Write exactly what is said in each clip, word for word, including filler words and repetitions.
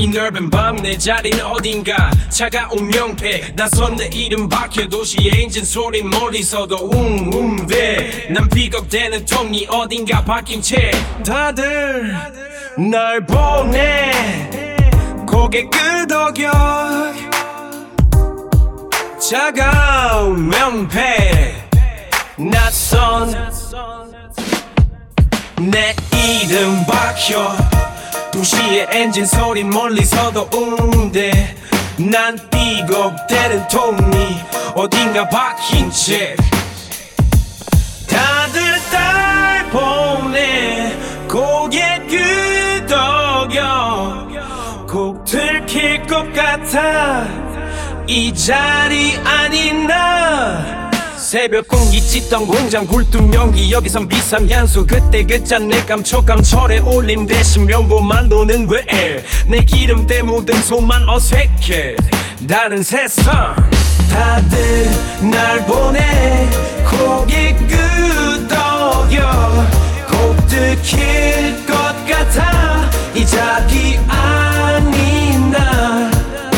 이 넓은 밤 내 자리는 어딘가 차가운 명패 낯선 내 이름 박혀 도시의 엔진 소리 멀리서도 웅웅대 난 픽업되는 통이 어딘가 박힌 채 다들 날 보내 고개 끄덕여 차가운 명패 낯선 내 이름 박혀 도시의 엔진 소리 멀리서도 웅대 난 삐걱대는 통이 어딘가 박힌 채 다들 날 보내 고개 끄덕여 꼭 들킬 것 같아 이 자리 아닌 나 새벽 공기 찢던 공장 굴뚝연기 여기선 비상향수 그때 그짠 감촉감 철에 올림 대신 명보만 도는 왜 내 기름때 묻은 손만 어색해 다른 세상 다들 날 보내 고개 끄덕여 꼭 들킬 것 같아 이 자리 아닌 나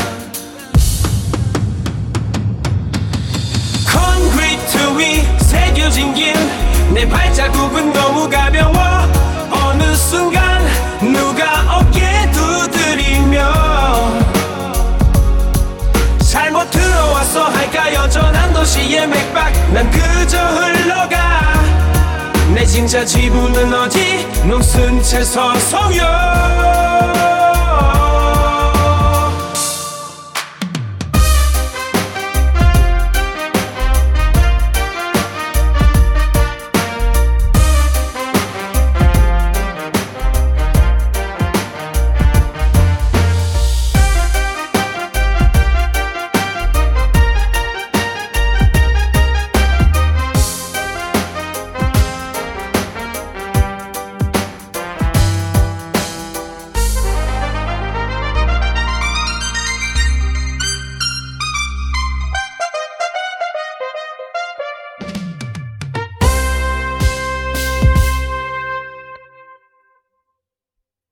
위 새겨진 길 내 발자국은 너무 가벼워 어느 순간 누가 어깨 두드리며 잘못 들어왔어 할까 여전한 도시의 맥박 난 그저 흘러가 내 진짜 지분은 어디 무슨 채 서성여